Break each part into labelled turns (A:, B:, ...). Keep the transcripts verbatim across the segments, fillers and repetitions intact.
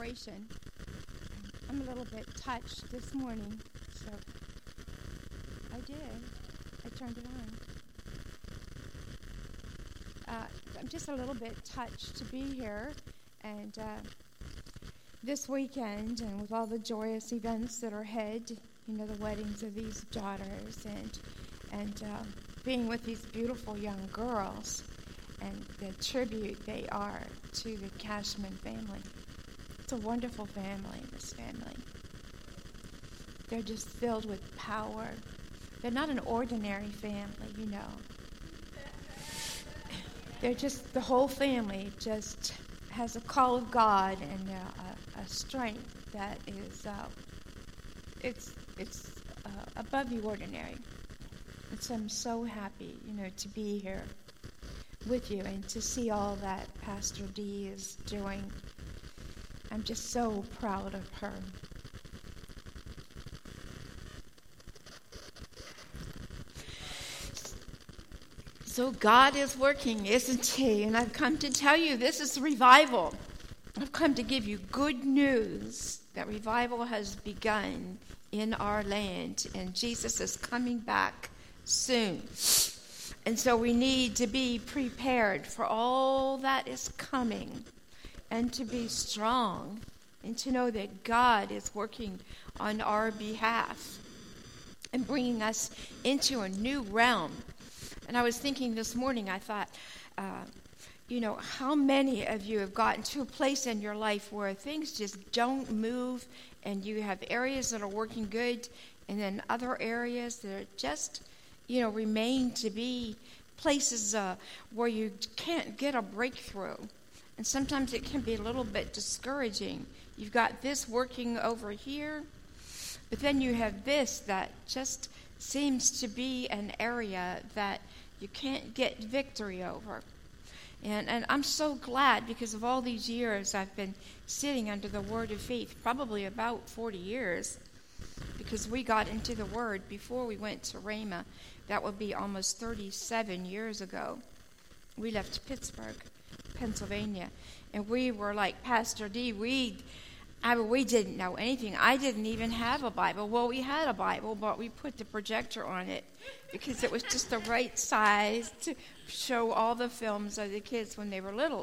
A: celebration. I'm a little bit touched this morning, so I did. I turned it on. Uh, I'm just a little bit touched to be here, and uh, this weekend, and with all the joyous events that are ahead, you know, the weddings of these daughters, and and uh, being with these beautiful young girls, and the tribute they are to the Cashman family. It's a wonderful family, this family. They're just filled with power. They're not an ordinary family, you know. They're just, the whole family just has a call of God and a, a, a strength that is, uh, it's it's uh, above the ordinary. And so I'm so happy, you know, to be here with you and to see all that Pastor D is doing. I'm just so proud of her. So God is working, isn't He? And I've come to tell you this is revival. I've come to give you good news that revival has begun in our land, and Jesus is coming back soon. And so we need to be prepared for all that is coming, and to be strong, and to know that God is working on our behalf and bringing us into a new realm. And I was thinking this morning, I thought, uh, you know, how many of you have gotten to a place in your life where things just don't move, and you have areas that are working good, and then other areas that are just, you know, remain to be places uh, where you can't get a breakthrough. And sometimes it can be a little bit discouraging. You've got this working over here, but then you have this that just seems to be an area that you can't get victory over. And and I'm so glad, because of all these years I've been sitting under the Word of Faith, probably about forty years, because we got into the Word before we went to Rhema. That would be almost thirty-seven years ago. We left Pittsburgh, Pennsylvania, and we were like Pastor D. We, I mean, we didn't know anything. I didn't even have a Bible. Well, we had a Bible, but we put the projector on it because it was just the right size to show all the films of the kids when they were little,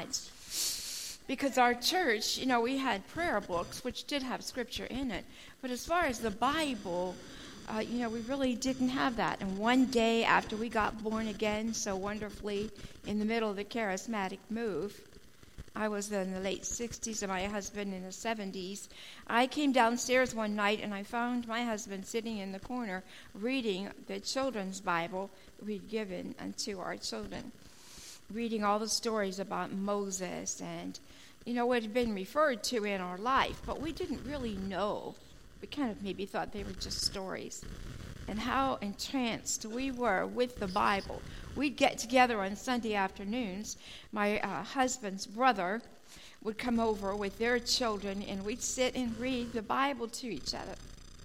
A: slides. Because our church, you know, we had prayer books, which did have scripture in it. But as far as the Bible, uh, you know, we really didn't have that. And one day after we got born again so wonderfully in the middle of the charismatic move, I was in the late sixties and my husband in the seventies. I came downstairs one night and I found my husband sitting in the corner reading the children's Bible we'd given unto our children, reading all the stories about Moses and, you know, what had been referred to in our life, but we didn't really know. We kind of maybe thought they were just stories. And how entranced we were with the Bible. We'd get together on Sunday afternoons. My uh, husband's brother would come over with their children, and we'd sit and read the Bible to each other.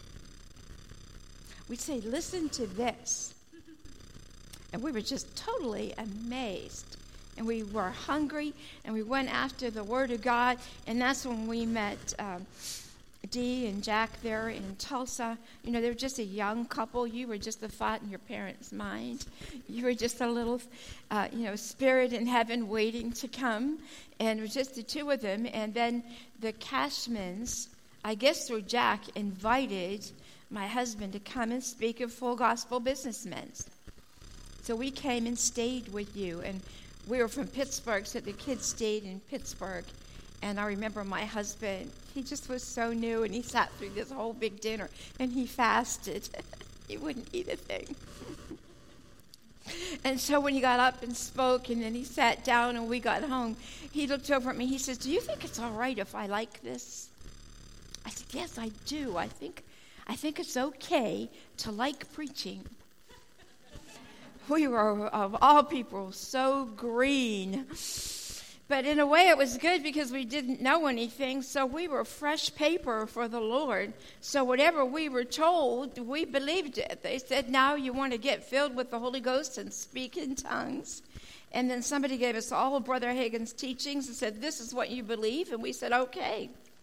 A: We'd say, listen to this. And we were just totally amazed. And we were hungry, and we went after the Word of God, and that's when we met um, Dee and Jack there in Tulsa. You know, they were just a young couple. You were just a thought in your parents' mind. You were just a little, uh, you know, spirit in heaven waiting to come. And it was just the two of them. And then the Cashmans, I guess through Jack, invited my husband to come and speak at Full Gospel Businessmen. So we came and stayed with you. And we were from Pittsburgh, so the kids stayed in Pittsburgh. And I remember my husband, he just was so new, and he sat through this whole big dinner, and he fasted. He wouldn't eat a thing. And so when he got up and spoke, and then he sat down, and we got home, he looked over at me. He says, do you think it's all right if I like this? I said, yes, I do. I think, I think it's okay to like preaching. We were, of all people, so green. But in a way, it was good because we didn't know anything, so we were fresh paper for the Lord. So whatever we were told, we believed it. They said, now you want to get filled with the Holy Ghost and speak in tongues. And then somebody gave us all of Brother Hagin's teachings and said, this is what you believe. And we said, okay.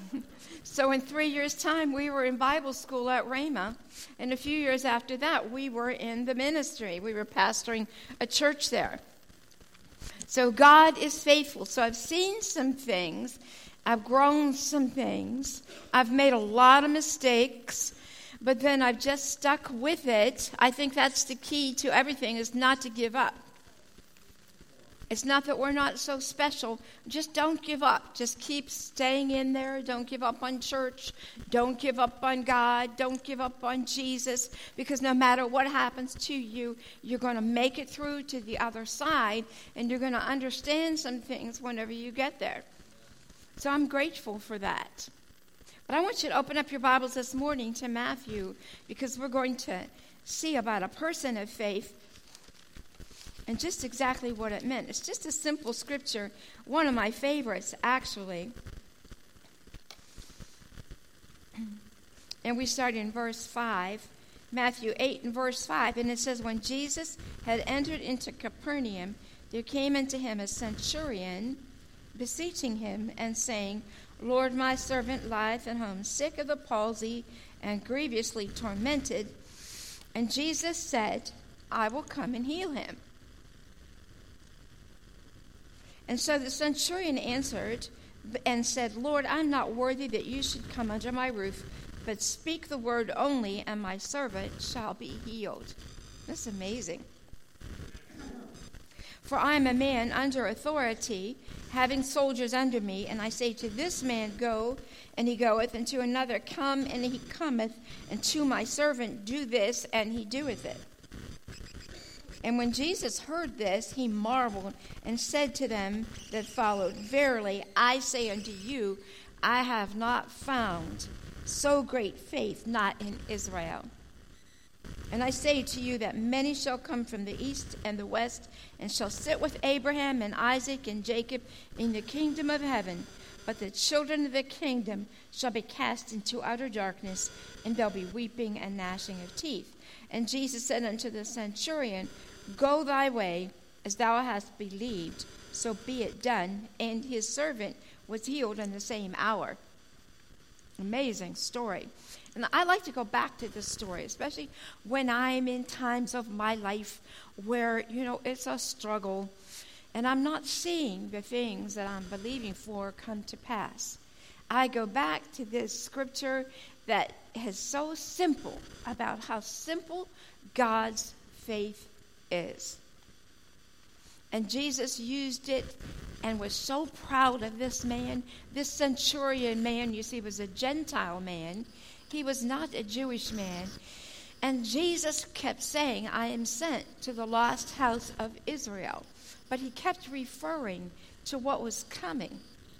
A: So in three years' time, we were in Bible school at Rhema. And a few years after that, we were in the ministry. We were pastoring a church there. So God is faithful. So I've seen some things. I've grown some things. I've made a lot of mistakes. But then I've just stuck with it. I think that's the key to everything, is not to give up. It's not that we're not so special. Just don't give up. Just keep staying in there. Don't give up on church. Don't give up on God. Don't give up on Jesus. Because no matter what happens to you, you're going to make it through to the other side. And you're going to understand some things whenever you get there. So I'm grateful for that. But I want you to open up your Bibles this morning to Matthew. Because we're going to see about a person of faith. And just exactly what it meant. It's just a simple scripture. One of my favorites, actually. And we start in verse five. Matthew eight and verse five. And it says, when Jesus had entered into Capernaum, there came unto him a centurion, beseeching him, and saying, Lord, my servant lieth at home, sick of the palsy, and grievously tormented. And Jesus said, I will come and heal him. And so the centurion answered and said, Lord, I'm not worthy that you should come under my roof, but speak the word only, and my servant shall be healed. That's amazing. For I am a man under authority, having soldiers under me, and I say to this man, go, and he goeth, and to another, come, and he cometh, and to my servant, do this, and he doeth it. And when Jesus heard this, he marveled and said to them that followed, verily, I say unto you, I have not found so great faith, not in Israel. And I say to you that many shall come from the east and the west, and shall sit with Abraham and Isaac and Jacob in the kingdom of heaven. But the children of the kingdom shall be cast into utter darkness, and there'll be weeping and gnashing of teeth. And Jesus said unto the centurion, go thy way, as thou hast believed, so be it done. And his servant was healed in the same hour. Amazing story. And I like to go back to this story, especially when I'm in times of my life where, you know, it's a struggle, and I'm not seeing the things that I'm believing for come to pass. I go back to this scripture that is so simple about how simple God's faith is. And Jesus used it and was so proud of this man. This centurion man, you see, was a Gentile man. He was not a Jewish man. And Jesus kept saying, I am sent to the lost house of Israel. But he kept referring to what was coming.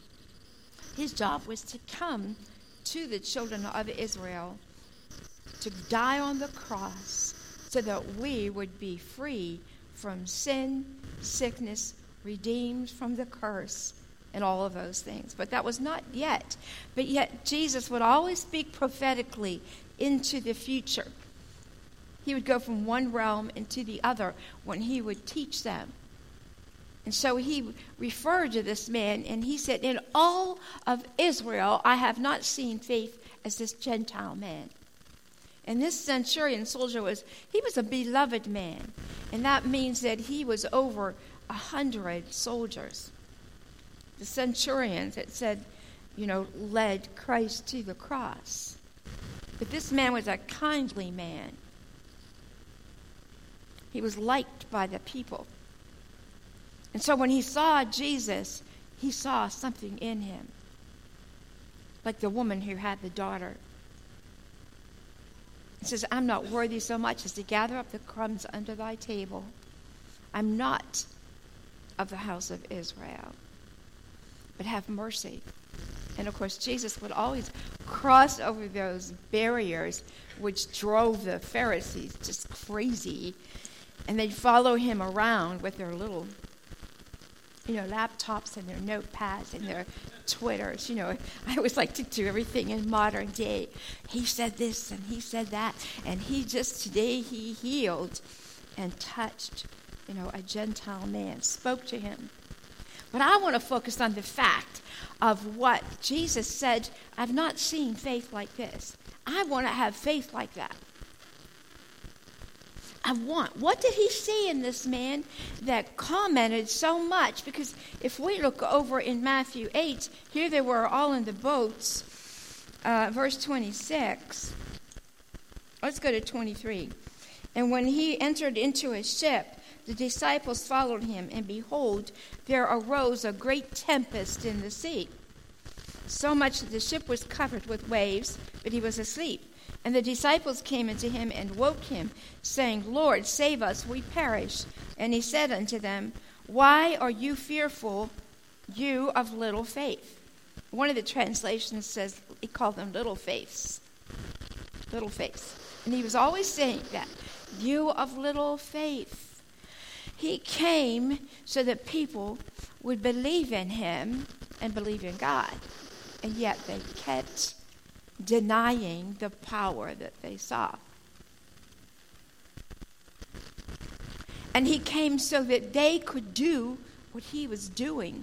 A: His job was to come to the children of Israel, to die on the cross so that we would be free from sin, sickness, redeemed from the curse, and all of those things. But that was not yet. But yet Jesus would always speak prophetically into the future. He would go from one realm into the other when he would teach them. And so he referred to this man, and he said, in all of Israel, I have not seen faith as this Gentile man. And this centurion soldier was, he was a beloved man. And that means that he was over a hundred soldiers. The centurions, it said, you know, led Christ to the cross. But this man was a kindly man. He was liked by the people. And so when he saw Jesus, he saw something in him. Like the woman who had the daughter. He says, I'm not worthy so much as to gather up the crumbs under thy table. I'm not of the house of Israel, but have mercy. And of course, Jesus would always cross over those barriers which drove the Pharisees just crazy. And they'd follow him around with their little, you know, laptops and their notepads and their Twitters. You know, I always like to do everything in modern day. He said this and he said that. And he just, today he healed and touched, you know, a Gentile man, spoke to him. But I want to focus on the fact of what Jesus said, I've not seen faith like this. I want to have faith like that. I want. What did he see in this man that commented so much? Because if we look over in Matthew eight, here they were all in the boats. Uh, verse twenty-six. Let's go to twenty-three. And when he entered into a ship, the disciples followed him, and behold, there arose a great tempest in the sea, so much that the ship was covered with waves, but he was asleep. And the disciples came unto him and woke him, saying, Lord, save us, we perish. And he said unto them, Why are you fearful, you of little faith? One of the translations says, he called them little faiths. Little faiths. And he was always saying that, you of little faith. He came so that people would believe in him and believe in God. And yet they kept denying the power that they saw. And he came so that they could do what he was doing.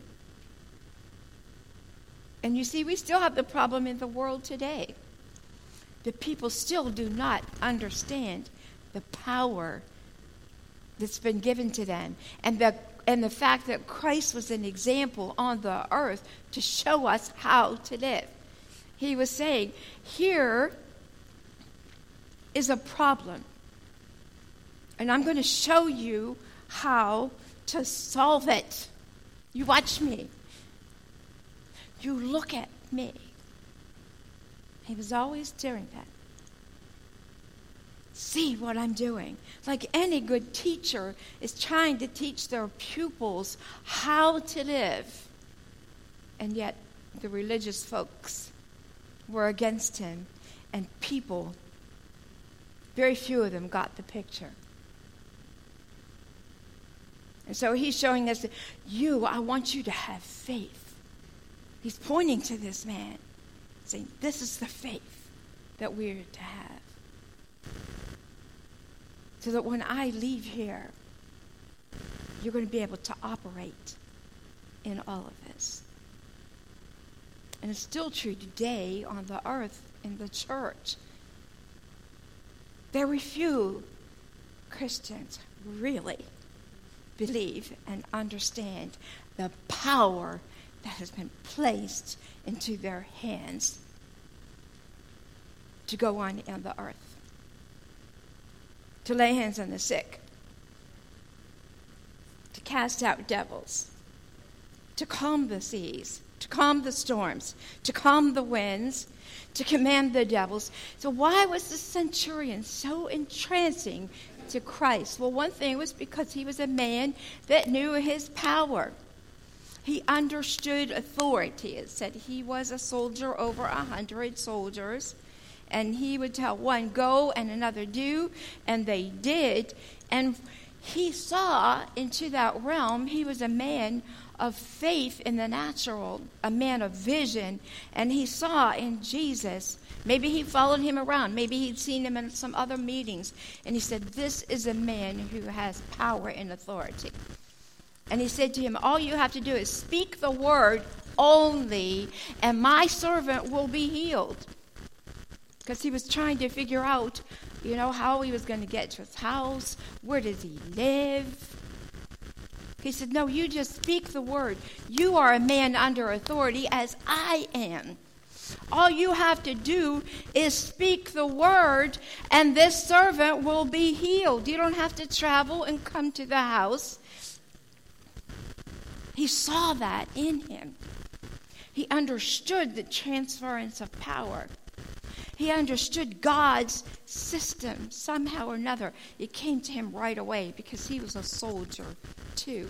A: And you see, we still have the problem in the world today. The people still do not understand the power that's been given to them, and the and the fact that Christ was an example on the earth to show us how to live. He was saying, here is a problem, and I'm going to show you how to solve it. You watch me. You look at me. He was always doing that. See what I'm doing. Like any good teacher is trying to teach their pupils how to live. And yet the religious folks were against him, and people, very few of them got the picture. And so he's showing us that you, I want you to have faith. He's pointing to this man, saying, this is the faith that we're to have. So that when I leave here, you're going to be able to operate in all of this. And it's still true today on the earth, in the church. Very few Christians really believe and understand the power that has been placed into their hands to go on in the earth. To lay hands on the sick, to cast out devils, to calm the seas, to calm the storms, to calm the winds, to command the devils. So why was the centurion so entrancing to Christ? Well, one thing was because he was a man that knew his power. He understood authority. It said he was a soldier over a hundred soldiers. And he would tell one, go, and another, do, and they did. And he saw into that realm. He was a man of faith in the natural, a man of vision. And he saw in Jesus, maybe he followed him around. Maybe he'd seen him in some other meetings. And he said, this is a man who has power and authority. And he said to him, all you have to do is speak the word only, and my servant will be healed. Because he was trying to figure out, you know, how he was going to get to his house. Where does he live? He said, no, you just speak the word. You are a man under authority as I am. All you have to do is speak the word, and this servant will be healed. You don't have to travel and come to the house. He saw that in him. He understood the transference of power. He understood God's system somehow or another. It came to him right away because he was a soldier too.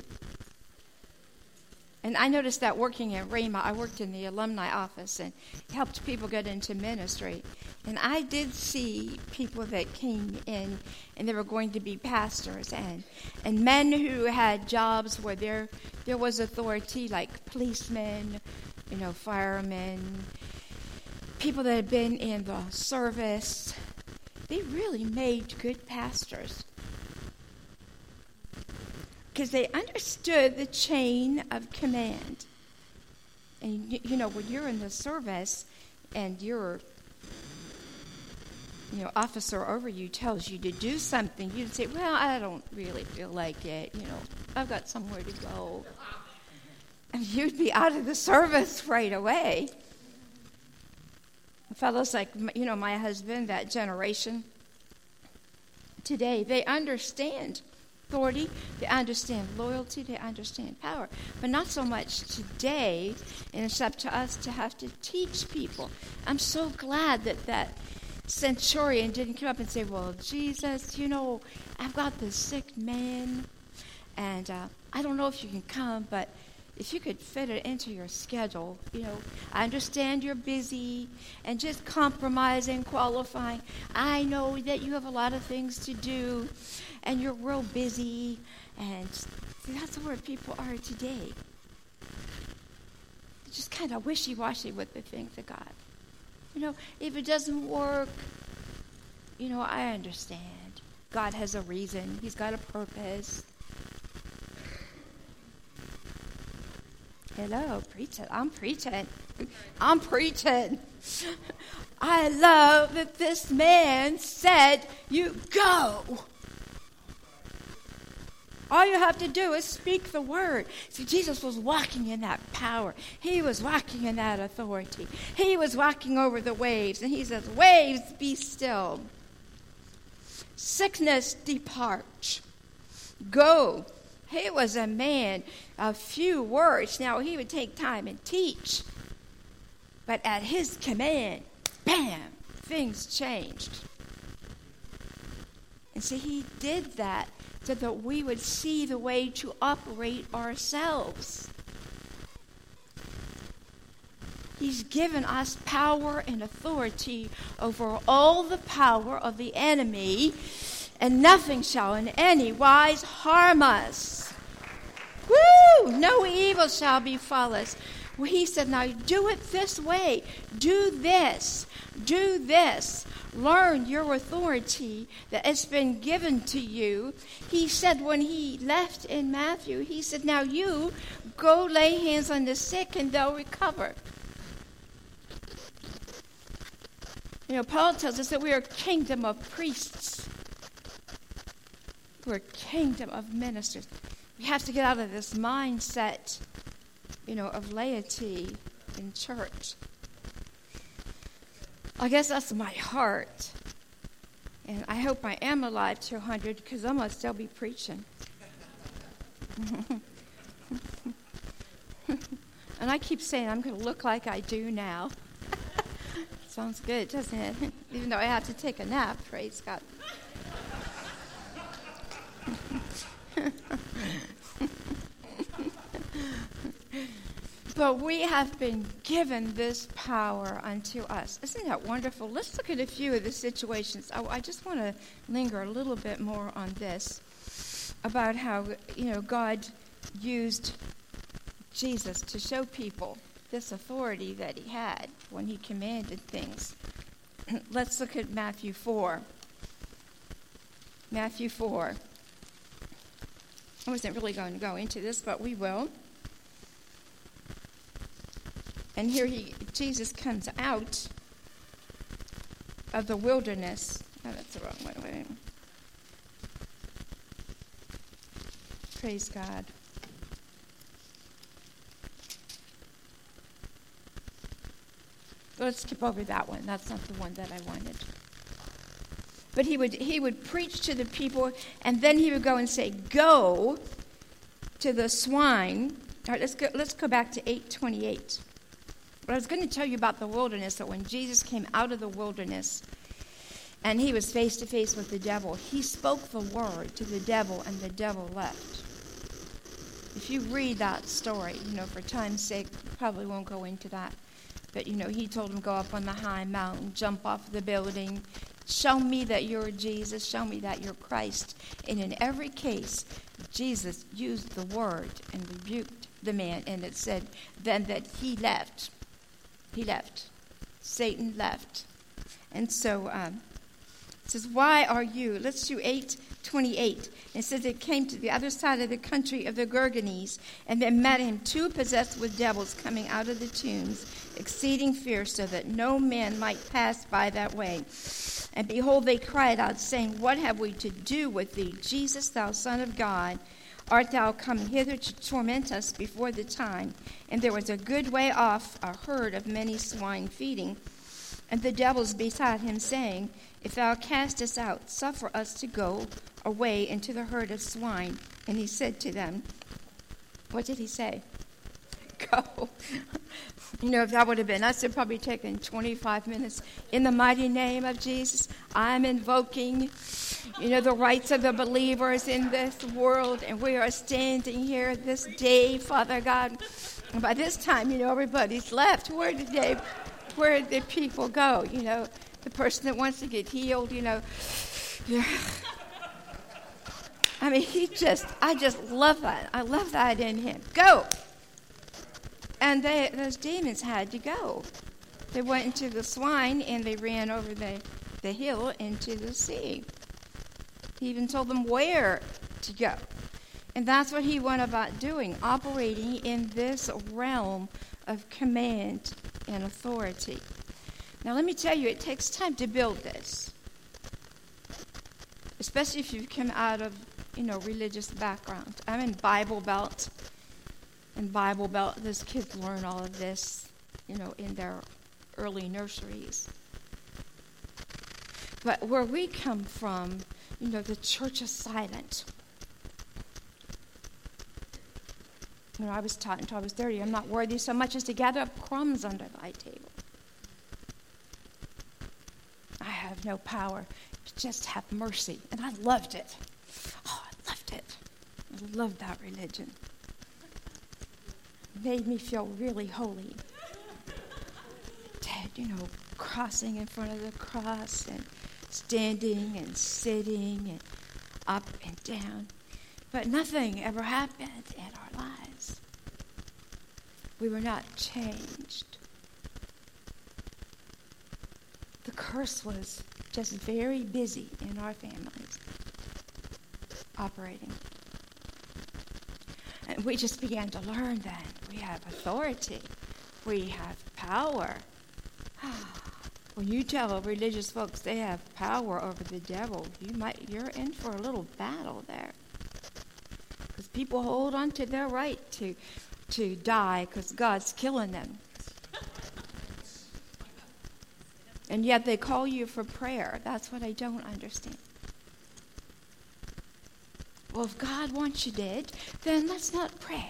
A: And I noticed that working at Rhema, I worked in the alumni office and helped people get into ministry. And I did see people that came in and they were going to be pastors and, and men who had jobs where there there was authority, like policemen, you know, firemen, people that had been in the service. They really made good pastors. because they understood the chain of command. And, you, you know, when you're in the service and your, you know, officer over you tells you to do something, you'd say, well, I don't really feel like it. You know, I've got somewhere to go. And you'd be out of the service right away. Fellows like, you know, my husband, that generation today, they understand authority, they understand loyalty, they understand power. But not so much today, and it's up to us to have to teach people. I'm so glad that that centurion didn't come up and say, well, Jesus, you know, I've got this sick man, and uh, I don't know if you can come, but if you could fit it into your schedule, you know, I understand you're busy and just compromising, qualifying. I know that you have a lot of things to do and you're real busy. And that's where people are today. They're just kind of wishy-washy with the things of God. You know, if it doesn't work, you know, I understand. God has a reason. He's got a purpose. Hello, preaching. I'm preaching. I'm preaching. I love that this man said, you go. All you have to do is speak the word. See, Jesus was walking in that power. He was walking in that authority. He was walking over the waves, and he says, waves, be still. Sickness, depart. Go. He was a man of few words. Now, he would take time and teach. But at his command, bam, things changed. And see, he did that so that we would see the way to operate ourselves. He's given us power and authority over all the power of the enemy, and nothing shall in any wise harm us. Woo! No evil shall befall us. Well, he said, now do it this way. Do this. Do this. Learn your authority that has been given to you. He said when he left in Matthew, he said, now you go lay hands on the sick and they'll recover. You know, Paul tells us that we are a kingdom of priests. We're a kingdom of ministers. We have to get out of this mindset, you know, of laity in church. I guess that's my heart. And I hope I am alive to one hundred because I'm going to still be preaching. And I keep saying I'm going to look like I do now. Sounds good, doesn't it? Even though I have to take a nap, praise God. But we have been given this power unto us. Isn't that wonderful? Let's look at a few of the situations. I, I just want to linger a little bit more on this, about how, you know, God used Jesus to show people this authority that he had when he commanded things. Let's look at Matthew four. Matthew four. I wasn't really going to go into this, but we will. And here he, Jesus comes out of the wilderness. Oh, that's the wrong way. Wait. Praise God. Let's skip over that one. That's not the one that I wanted. But he would he would preach to the people, and then he would go and say, "Go to the swine." All right, let's go. Let's go back to eight twenty-eight. But I was going to tell you about the wilderness. That when Jesus came out of the wilderness, and he was face to face with the devil, he spoke the word to the devil, and the devil left. If you read that story, you know, for time's sake, probably won't go into that. But, you know, he told him, go up on the high mountain, jump off the building, show me that you're Jesus, show me that you're Christ. And in every case, Jesus used the word and rebuked the man. And it said then that he left. He left. Satan left. And so um, it says, why are you, let's do eight twenty-eight. It says it came to the other side of the country of the Gergenes, and there met him two possessed with devils coming out of the tombs, exceeding fierce, so that no man might pass by that way. And behold, they cried out, saying, What have we to do with thee, Jesus, thou Son of God? Art thou come hither to torment us before the time? And there was a good way off a herd of many swine feeding, and the devils besought him, saying, If thou cast us out, suffer us to go away into the herd of swine. And he said to them, what did he say? Go. You know, if that would have been us, it would probably taken twenty-five minutes. In the mighty name of Jesus, I'm invoking, you know, the rights of the believers in this world, and we are standing here this day, Father God. And by this time, you know, everybody's left. Where did they, where did the people go? You know, the person that wants to get healed, you know. I mean, he just, I just love that. I love that in him. Go. And they, those demons had to go. They went into the swine, and they ran over the, the hill into the sea. He even told them where to go. And that's what he went about doing, operating in this realm of command and authority. Now, let me tell you, it takes time to build this, especially if you've come out of, you know, religious background. I'm in Bible Belt. In Bible Belt, those kids learn all of this, you know, in their early nurseries. But where we come from, you know, the church is silent. You know, I was taught until I was thirty, I'm not worthy so much as to gather up crumbs under thy table. I have no power, just have mercy. And I loved it. Oh, I loved it. I loved that religion. It made me feel really holy. Dead, you know, crossing in front of the cross and standing and sitting and up and down. But nothing ever happened in our lives. We were not changed. The curse was just very busy in our families, operating. And we just began to learn that we have authority. We have power. When you tell religious folks they have power over the devil, you might, you're in for a little battle there. Because people hold on to their right to, to die because God's killing them. And yet they call you for prayer. That's what I don't understand. Well, if God wants you dead, then let's not pray.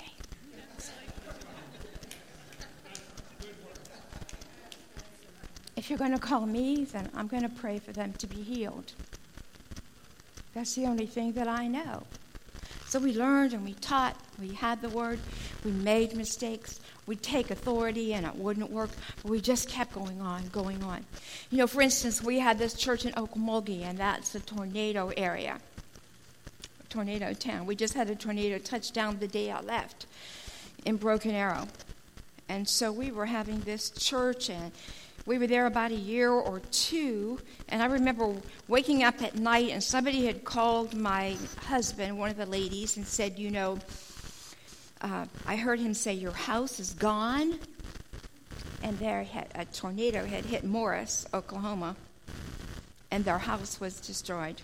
A: If you're going to call me, then I'm going to pray for them to be healed. That's the only thing that I know. So we learned and we taught. We had the word. We made mistakes. We'd take authority and it wouldn't work. But we just kept going on, going on. You know, for instance, we had this church in Okmulgee, and that's the tornado area. Tornado town. We just had a tornado touch down the day I left in Broken Arrow. And so we were having this church, and we were there about a year or two, and I remember waking up at night, and somebody had called my husband, one of the ladies, and said, you know, uh, I heard him say, your house is gone. And there had, a tornado had hit Morris, Oklahoma, and their house was destroyed.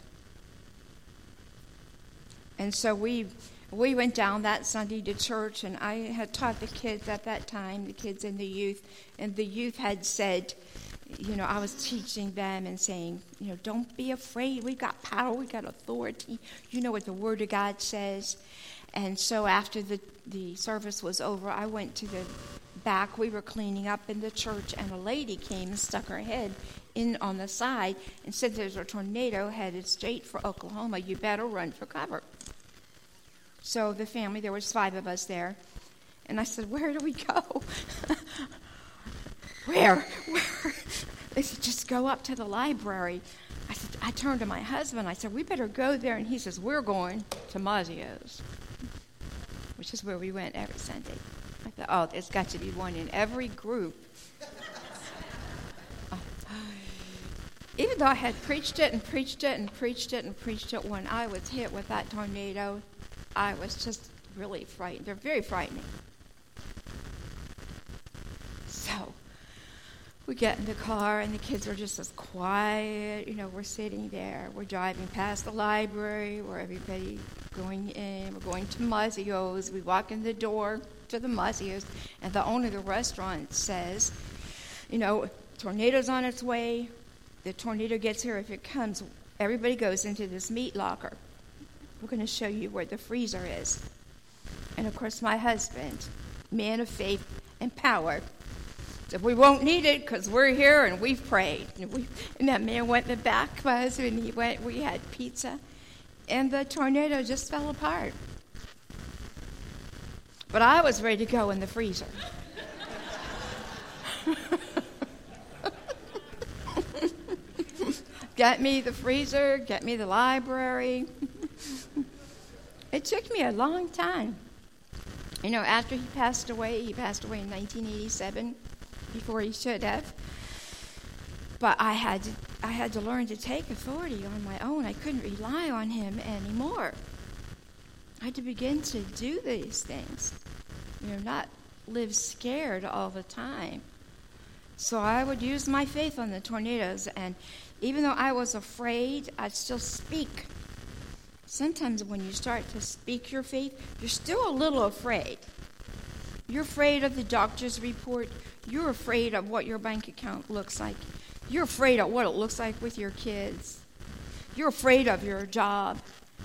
A: And so we we went down that Sunday to church, and I had taught the kids at that time, the kids and the youth, and the youth had said, you know, I was teaching them and saying, you know, don't be afraid. We've got power. We've got authority. You know what the Word of God says. And so after the, the service was over, I went to the back. We were cleaning up in the church, and a lady came and stuck her head in on the side and said, there's a tornado headed straight for Oklahoma. You better run for cover. So the family, there was five of us there. And I said, where do we go? Where? Where? They said, just go up to the library. I said, I turned to my husband. I said, we better go there. And he says, we're going to Mazzio's, which is where we went every Sunday. I thought, oh, there's got to be one in every group. Even even though I had preached it and preached it and preached it and preached it, when I was hit with that tornado, I was just really frightened. They're very frightening. So we get in the car, and the kids are just as quiet. You know, we're sitting there. We're driving past the library where everybody going in. We're going to Mazzio's. We walk in the door to the Mazzio's, and the owner of the restaurant says, you know, tornado's on its way. The tornado gets here. If it comes, everybody goes into this meat locker. We're going to show you where the freezer is. And, of course, my husband, man of faith and power, said, we won't need it because we're here and we've prayed. And, we, and that man went in the back, my husband, he went, we had pizza, and the tornado just fell apart. But I was ready to go in the freezer. Get me the freezer, get me the library. It took me a long time. You know, after he passed away, he passed away in nineteen eighty-seven, before he should have. But I had to, I had to learn to take authority on my own. I couldn't rely on him anymore. I had to begin to do these things. You know, not live scared all the time. So I would use my faith on the tornadoes, and even though I was afraid, I'd still speak. Sometimes when you start to speak your faith, you're still a little afraid. You're afraid of the doctor's report. You're afraid of what your bank account looks like. You're afraid of what it looks like with your kids. You're afraid of your job.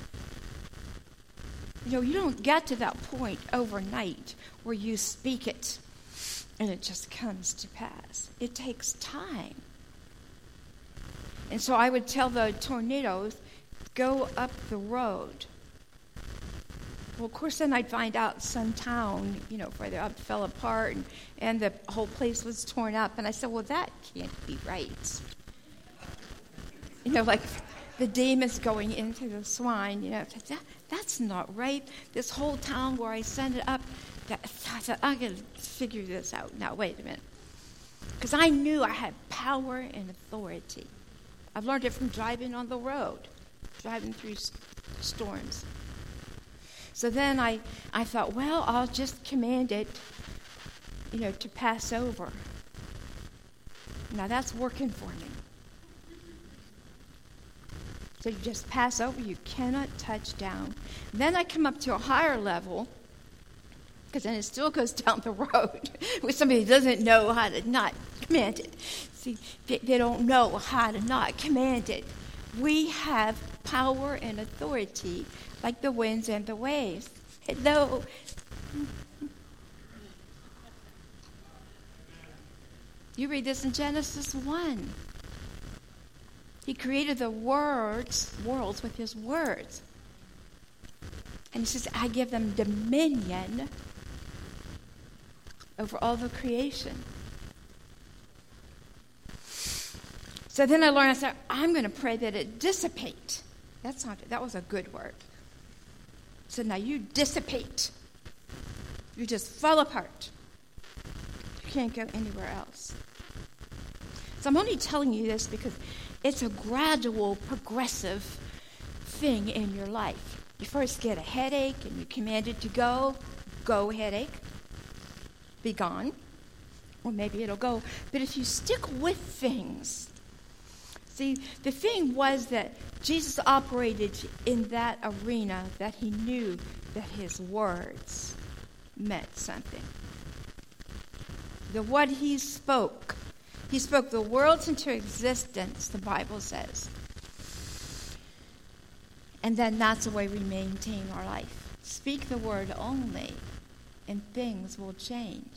A: You know, you don't get to that point overnight where you speak it and it just comes to pass. It takes time. And so I would tell the tornadoes, go up the road. Well, of course, then I'd find out some town, you know, further up fell apart and, and the whole place was torn up. And I said, well, that can't be right. You know, like the demons going into the swine, you know, that, that's not right. This whole town where I sent it up, that, I said, I got to figure this out. Now, wait a minute. Because I knew I had power and authority. I've learned it from driving on the road, driving through st- storms. So then I, I thought, well, I'll just command it, you know, to pass over. Now that's working for me. So you just pass over, you cannot touch down. Then I come up to a higher level, because then it still goes down the road with somebody who doesn't know how to not command it. See, they, they don't know how to not command it. We have power and authority like the winds and the waves. Hello. You read this in Genesis one. He created the words, worlds with his words. And he says, I give them dominion over all the creation. So then I learned, I said, I'm going to pray that it dissipate. That's not, that was a good word. So now you dissipate. You just fall apart. You can't go anywhere else. So I'm only telling you this because it's a gradual, progressive thing in your life. You first get a headache and you command it to go. Go, headache. Be gone. Or maybe it'll go. But if you stick with things, see, the thing was that Jesus operated in that arena that he knew that his words meant something. The what he spoke, he spoke the worlds into existence, the Bible says. And then that's the way we maintain our life. Speak the word only, and things will change.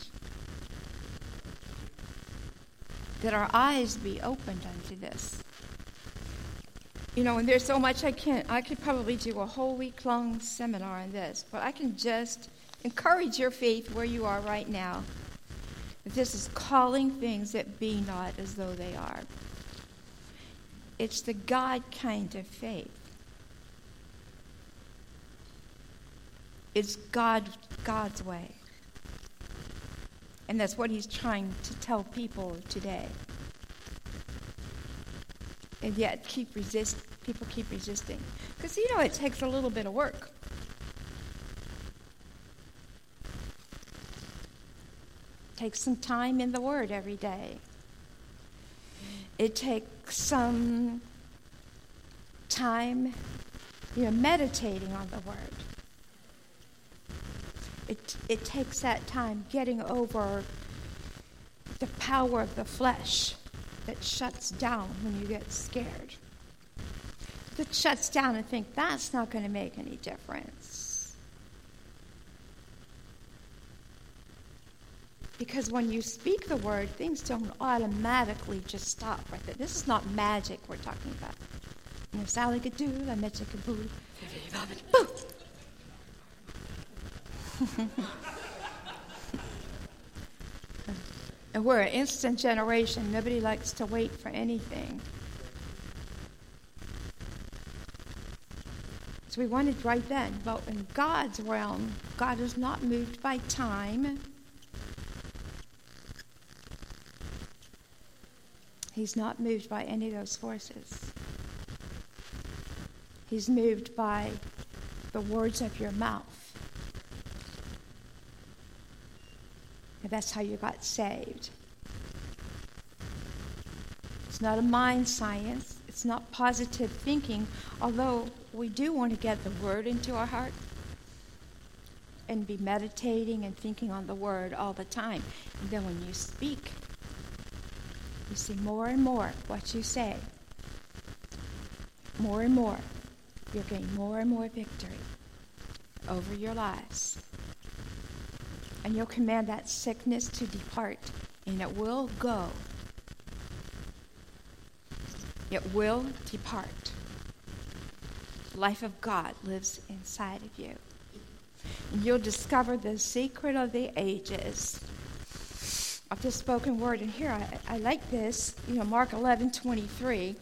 A: That our eyes be opened unto this. You know, and there's so much I can't, I could probably do a whole week-long seminar on this, but I can just encourage your faith where you are right now. That this is calling things that be not as though they are. It's the God kind of faith. It's God, God's way. And that's what he's trying to tell people today. And yet keep resist. people keep resisting. Because, you know, it takes a little bit of work. Take some time in the Word every day. It takes some time, you know, meditating on the Word. It it takes that time getting over the power of the flesh that shuts down when you get scared. That shuts down and think that's not going to make any difference. Because when you speak the word, things don't automatically just stop right there. This is not magic we're talking about. You know, Sally could do, I met you could boo. Boo! And we're an instant generation. Nobody likes to wait for anything. So we wanted right then. But in God's realm, God is not moved by time. He's not moved by any of those forces. He's moved by the words of your mouth. And that's how you got saved. It's not a mind science. It's not positive thinking, although we do want to get the word into our heart and be meditating and thinking on the word all the time. And then when you speak, you see more and more what you say. More and more. You'll gain more and more victory over your lives. And you'll command that sickness to depart, and it will go. It will depart. The life of God lives inside of you. And you'll discover the secret of the ages of the spoken word. And here, I, I like this, you know, Mark eleven twenty-three.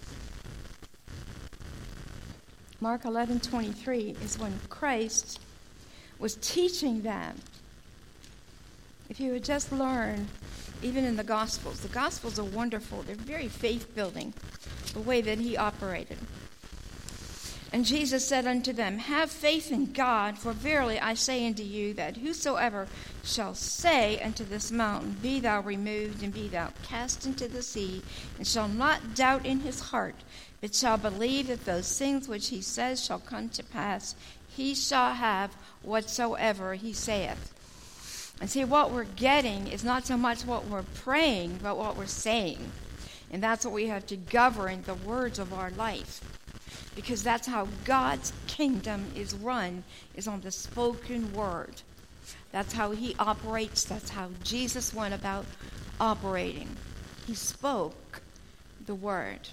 A: Mark eleven twenty-three is when Christ was teaching them. If you would just learn, even in the Gospels, the Gospels are wonderful. They're very faith-building, the way that he operated. And Jesus said unto them, have faith in God, for verily I say unto you that whosoever shall say unto this mountain, be thou removed, and be thou cast into the sea, and shall not doubt in his heart, but shall believe that those things which he says shall come to pass, he shall have whatsoever he saith. And see, what we're getting is not so much what we're praying, but what we're saying. And that's what we have to govern the words of our life. Because that's how God's kingdom is run, is on the spoken word. That's how he operates. That's how Jesus went about operating. He spoke the word.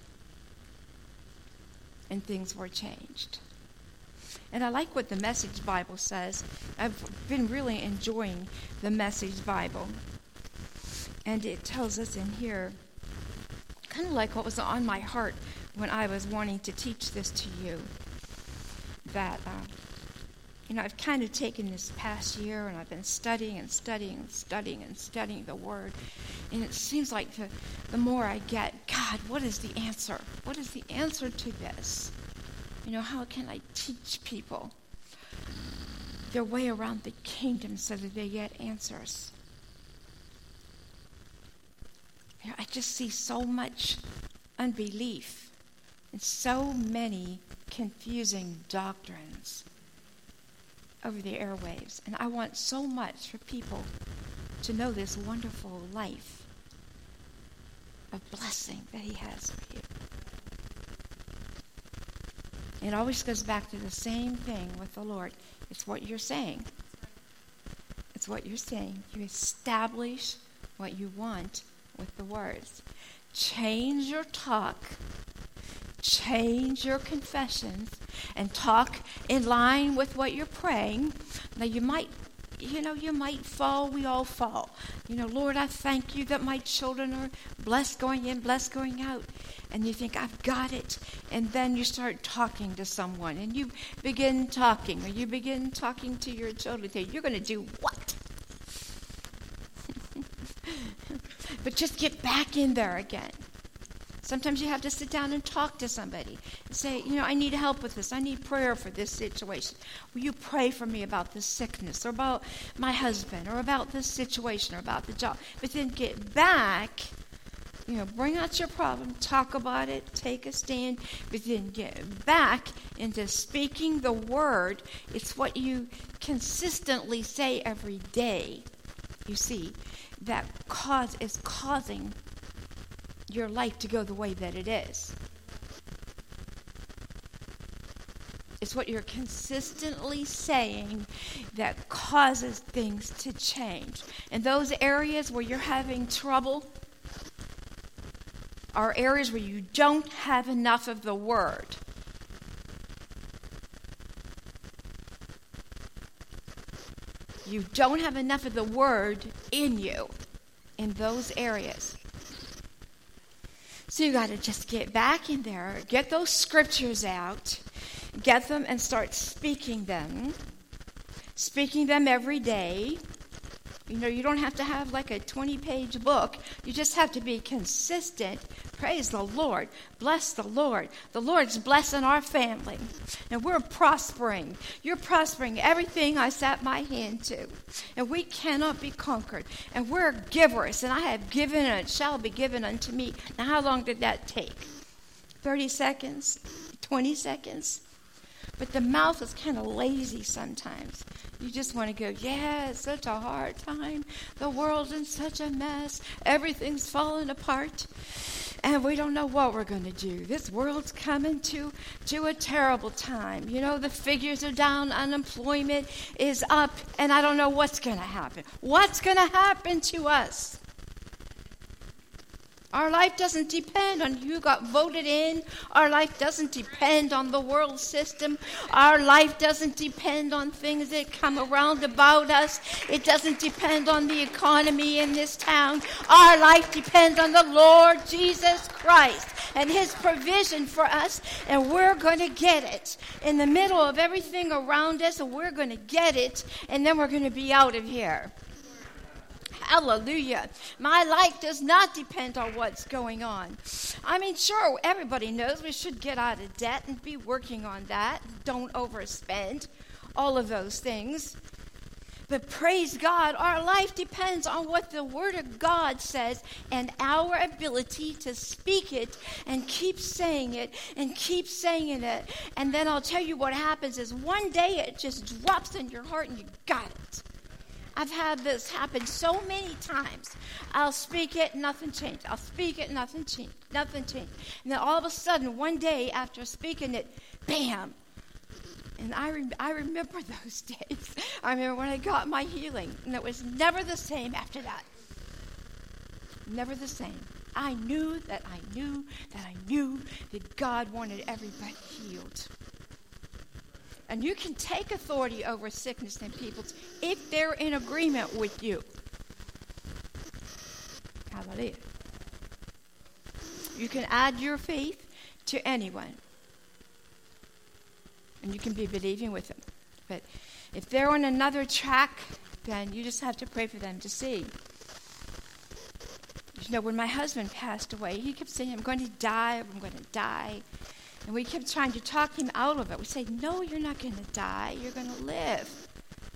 A: And things were changed. And I like what the Message Bible says. I've been really enjoying the Message Bible. And it tells us in here, kind of like what was on my heart when I was wanting to teach this to you, that, uh, you know, I've kind of taken this past year and I've been studying and studying and studying and studying the Word. And it seems like the, the more I get, God, what is the answer? What is the answer to this? You know, how can I teach people their way around the kingdom so that they get answers? You know, I just see so much unbelief and so many confusing doctrines over the airwaves. And I want so much for people to know this wonderful life of blessing that he has for you. It always goes back to the same thing with the Lord. It's what you're saying. It's what you're saying. You establish what you want with the words. Change your talk. Change your confessions. And talk in line with what you're praying. Now you might, you know, you might fall. We all fall. You know, Lord, I thank you that my children are blessed going in, blessed going out. And you think, I've got it. And then you start talking to someone. And you begin talking. Or you begin talking to your children. You're going to do what? But just get back in there again. Sometimes you have to sit down and talk to somebody and say, you know, I need help with this. I need prayer for this situation. Will you pray for me about this sickness or about my husband or about this situation or about the job? But then get back, you know, bring out your problem, talk about it, take a stand, but then get back into speaking the word. It's what you consistently say every day, you see, that cause is causing your life to go the way that it is. It's what you're consistently saying that causes things to change. And those areas where you're having trouble are areas where you don't have enough of the word. You don't have enough of the word in you in those areas. So you got to just get back in there, get those scriptures out, get them and start speaking them. Speaking them every day. You know, you don't have to have like a twenty-page book. You just have to be consistent. Praise the Lord. Bless the Lord. The Lord's blessing our family. And we're prospering. You're prospering everything I set my hand to. And we cannot be conquered. And we're givers. And I have given and it shall be given unto me. Now, how long did that take? thirty seconds? twenty seconds? But the mouth is kind of lazy sometimes. You just want to go, yeah, it's such a hard time. The world's in such a mess. Everything's falling apart. And we don't know what we're going to do. This world's coming to, to a terrible time. You know, the figures are down. Unemployment is up. And I don't know what's going to happen. What's going to happen to us? Our life doesn't depend on who got voted in. Our life doesn't depend on the world system. Our life doesn't depend on things that come around about us. It doesn't depend on the economy in this town. Our life depends on the Lord Jesus Christ and his provision for us, and we're going to get it in the middle of everything around us, and we're going to get it, and then we're going to be out of here. Hallelujah. My life does not depend on what's going on. I mean, sure, everybody knows we should get out of debt and be working on that. Don't overspend. All of those things. But praise God, our life depends on what the Word of God says and our ability to speak it and keep saying it and keep saying it. And then I'll tell you what happens is one day it just drops in your heart and you got it. I've had this happen so many times. I'll speak it, nothing changed. I'll speak it, nothing changed. Nothing changed. And then all of a sudden, one day after speaking it, bam. And I, re- I remember those days. I remember when I got my healing. And it was never the same after that. Never the same. I knew that I knew that I knew that God wanted everybody healed. And you can take authority over sickness and people if they're in agreement with you. Hallelujah. You can add your faith to anyone. And you can be believing with them. But if they're on another track, then you just have to pray for them to see. You know, when my husband passed away, he kept saying, I'm going to die, I'm going to die. And we kept trying to talk him out of it. We say, no, you're not going to die. You're going to live.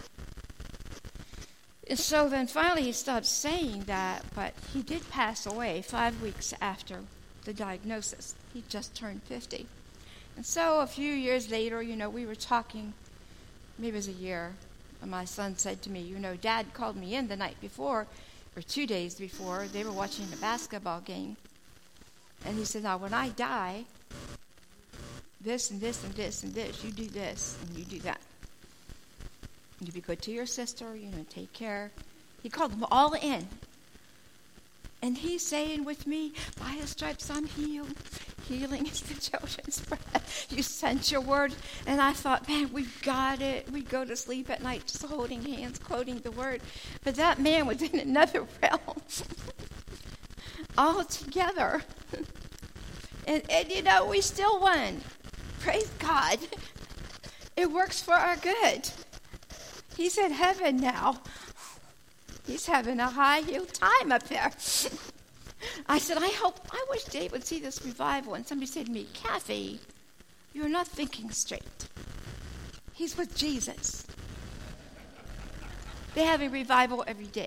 A: And so then finally he stopped saying that, but he did pass away five weeks after the diagnosis. He just turned fifty. And so a few years later, you know, we were talking, maybe it was a year, and my son said to me, you know, Dad called me in the night before, or two days before. They were watching a basketball game. And he said, now when I die, this and this and this and this. You do this and you do that. You be good to your sister, you know, take care. He called them all in. And he's saying with me, by his stripes I'm healed. Healing is the children's bread. You sent your word. And I thought, man, we've got it. We go to sleep at night just holding hands, quoting the word. But that man was in another realm. All together. And, and, you know, we still won. Praise God. It works for our good. He's in heaven now. He's having a high heel time up there. I said, I hope, I wish Dave would see this revival. And somebody said to me, Kathy, you're not thinking straight. He's with Jesus. They have a revival every day.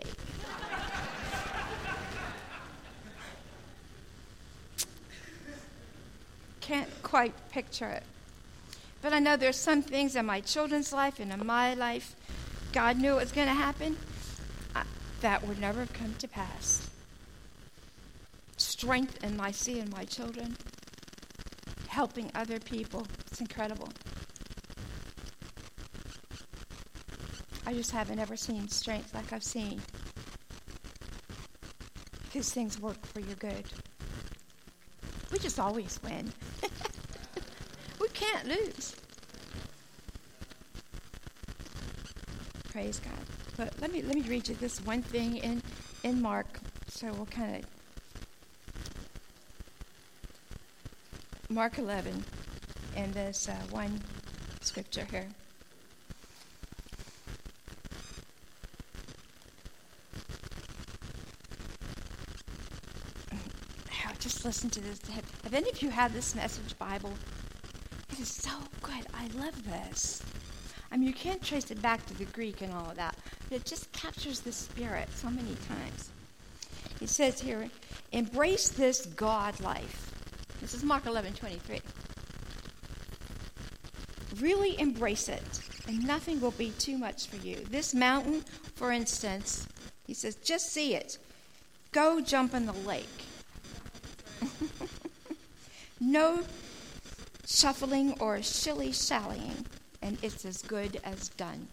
A: Can't quite picture it. But I know there's some things in my children's life and in my life, God knew it was going to happen, uh, that would never have come to pass. Strength in my seeing my children, helping other people, it's incredible. I just haven't ever seen strength like I've seen. Because things work for your good. We just always win. We can't lose. Praise God. But let me let me read you this one thing in, in Mark, so we'll kind of Mark eleven, and this uh, one scripture here. Just listen to this. Have, have any of you had this Message Bible? It is so good. I love this. I mean, you can't trace it back to the Greek and all of that, but it just captures the spirit so many times. It says here, embrace this God life. This is Mark eleven twenty-three. Really embrace it, and nothing will be too much for you. This mountain, for instance, he says, just see it. Go jump in the lake. No shuffling or shilly-shallying, and it's as good as done.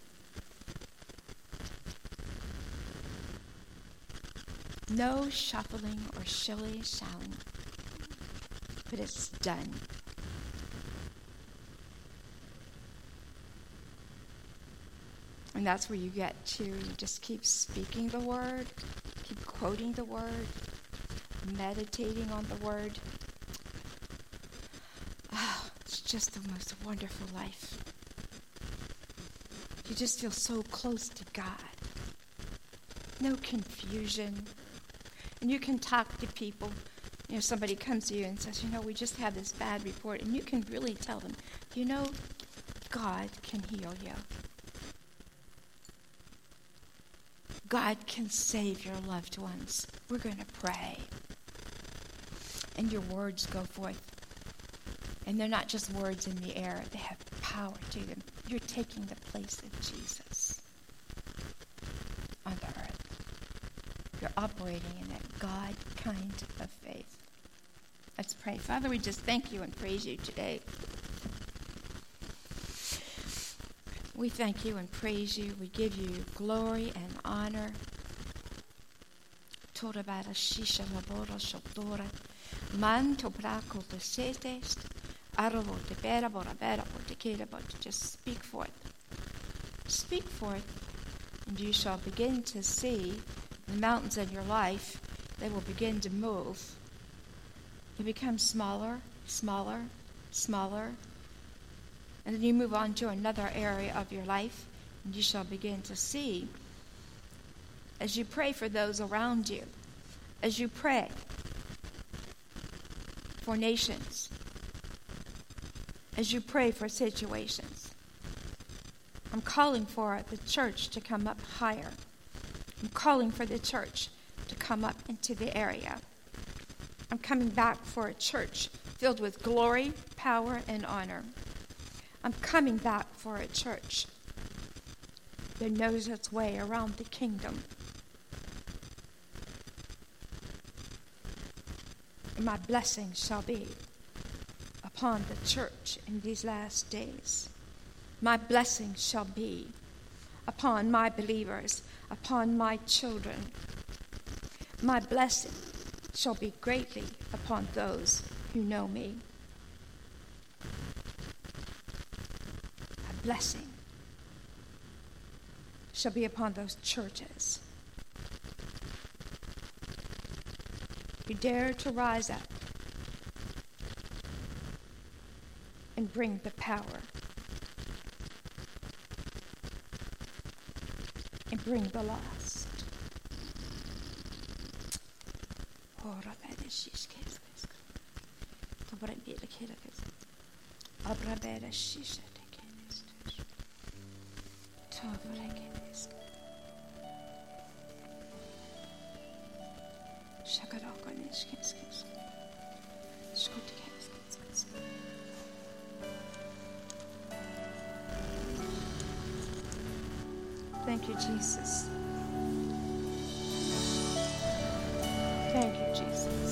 A: No shuffling or shilly-shallying, but it's done. And that's where you get to, you just keep speaking the word, keep quoting the word, meditating on the word. Oh, it's just the most wonderful life. You just feel so close to God. No confusion. And you can talk to people. You know, somebody comes to you and says, you know, we just had this bad report. And you can really tell them, you know, God can heal you. God can save your loved ones. We're going to pray. And your words go forth. And they're not just words in the air. They have power to them. You're taking the place of Jesus on the earth. You're operating in that God kind of faith. Let's pray. Father, we just thank you and praise you today. We thank you and praise you. We give you glory and honor. Tora bara shisha labora shotora. Man to brako te setest. Aravo te bera bora bera bora te kera bora. Just speak forth. Speak forth, and you shall begin to see the mountains in your life. They will begin to move. They become smaller, smaller, smaller. And then you move on to another area of your life, and you shall begin to see, as you pray for those around you, as you pray for nations, as you pray for situations. I'm calling for the church to come up higher. I'm calling for the church to come up into the area. I'm coming back for a church filled with glory, power, and honor. I'm coming back for a church that knows its way around the kingdom. And my blessing shall be upon the church in these last days. My blessing shall be upon my believers, upon my children. My blessing shall be greatly upon those who know me. My blessing shall be upon those churches who dare to rise up and bring the power and bring the lost. Thank you, Jesus.